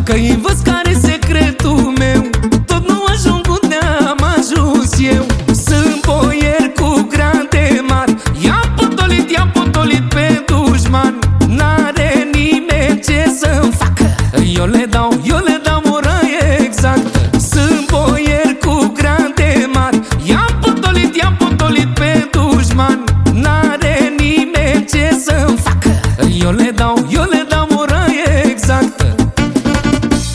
Că-i văz care secretul meu, tot nu ajung unde am ajuns eu. Sunt boier cu grade mari, i-am potolit pe dușman. N-are nimeni ce să-mi facă, eu le dau